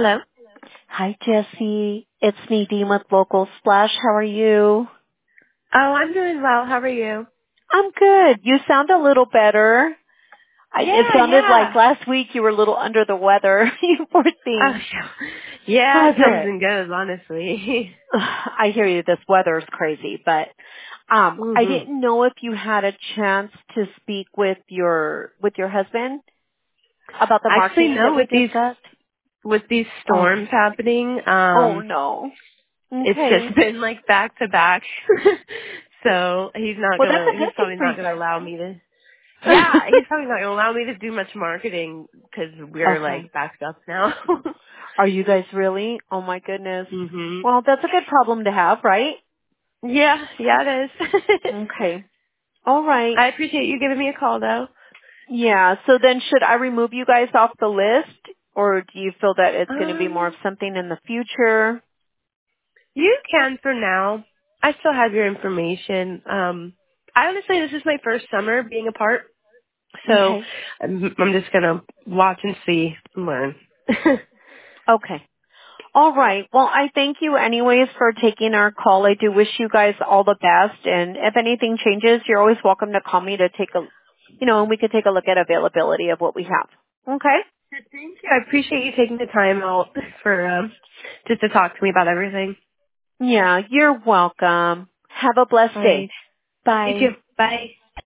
Hello. Hi, Jesse. It's Nadine with Local Splash. How are you? Oh, I'm doing well. How are you? I'm good. You sound a little better. It Yeah, sounded like yeah. last week you were a little under the weather. You poor Oh, thing. yeah, it How's comes it? and goes, honestly. I hear you. This weather's crazy, but I Mhm. didn't know if you had a chance to speak with your husband about the Actually, marketing that no. we With discussed. these Oh, storms happening, oh no. it's Okay. just been like back to back. So Well, that's a he's good thing probably for not you gonna allow me to. Yeah, he's probably not gonna allow me to do much marketing because we're okay. like backed up now. Are you guys really? Oh my goodness. Mhm. Well, that's a good problem to have, right? Yeah, yeah, it is. Okay. All right. I appreciate you giving me a call, though. Yeah. So then should I remove you guys off the list or do you feel that it's going to be more of Um, something in the future? you can for now. I still have your information. I honestly, this is my first summer being a part, so Okay. I'm just gonna watch and see and learn. Okay. All right. Well, I thank you anyways for taking our call. I do wish you guys all the best. And if anything changes, you're always welcome to call me to take a, and we could take a look at availability of what we have. Okay? Thank you. I appreciate you taking the time out for just to talk to me about everything. Yeah, you're welcome. Have a blessed All right. day. You Bye. too. Bye.